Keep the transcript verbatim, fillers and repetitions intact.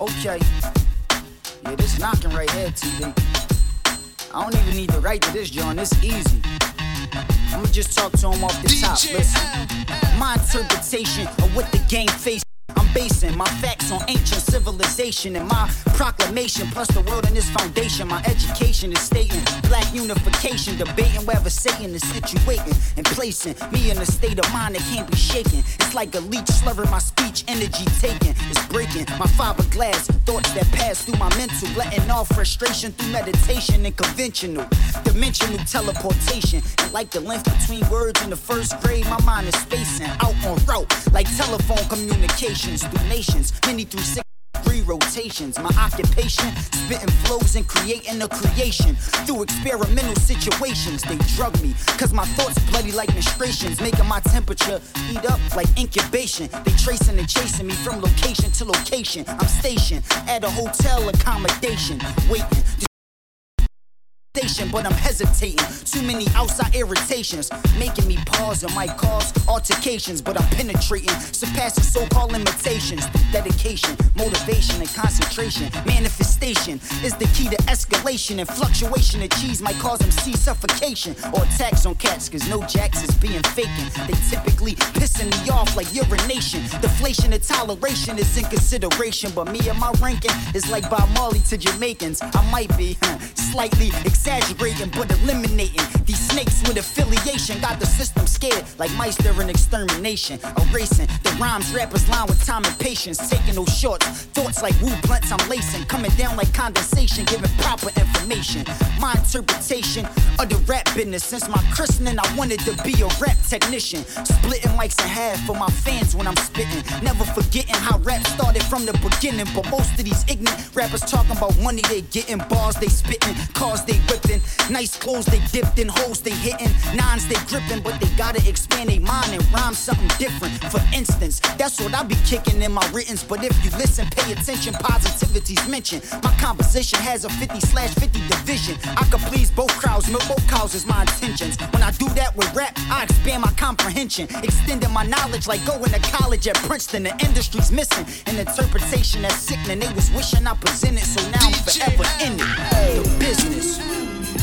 Okay. Yeah, this knocking right here, T D. I don't even need to write to this, John. It's easy. I'ma just talk to him off the top. Listen. My interpretation of what the game faces. I'm basing my facts on ancient civilization and my proclamation plus the world in its foundation. My education is stating black unification, debating whether Satan is situating and placing me in a state of mind that can't be shaken. It's like a leech slurring my speech, energy taken. It's breaking my fiberglass thoughts that pass through my mental, letting off frustration through meditation and conventional, dimensional teleportation. And like the length between words in the first grade, my mind is spacing out on route like telephone communication. Through nations, many through six three rotations. My occupation, spitting flows and creating a creation. Through experimental situations, they drug me, cause my thoughts bloody like menstruations, making my temperature heat up like incubation. They tracing and chasing me from location to location. I'm stationed at a hotel accommodation, waiting. But I'm hesitating. Too many outside irritations, making me pause and might cause altercations. But I'm penetrating, surpassing so-called limitations. Dedication, motivation, and concentration. Manifestation is the key to escalation, and fluctuation of cheese might cause them see suffocation or attacks on cats, cause no jacks is being faking. They typically pissing me off like urination. Deflation and toleration is in consideration, but me and my ranking is like Bob Marley to Jamaicans. I might be huh, slightly exaggerating, but eliminating these snakes with affiliation. Got the system scared like mice during extermination. Erasing the rhymes rappers line with time and patience. Taking those shorts, thoughts like woo blunts I'm lacing. Coming down like condensation, giving proper information. My interpretation of the rap business. Since my christening, I wanted to be a rap technician. Splitting mics in half for my fans when I'm spitting. Never forgetting how rap started from the beginning. But most of these ignorant rappers talking about money they getting, bars they spitting, cars they whipping, nice clothes they dipped in, hoes they hitting, nines they gripping. But they gotta expand their mind and rhyme something different. For instance, that's what I be kicking in my writtens. But if you listen, pay attention, positivity's mentioned. My composition has a fifty slash fifty division. I could please both crowds, milk both cows is my intentions. When I do that with rap, I expand my comprehension, extending my knowledge like going to college at Princeton. The industry's missing an interpretation that's sickening. They was wishing I presented, so now I'm forever in it. The business.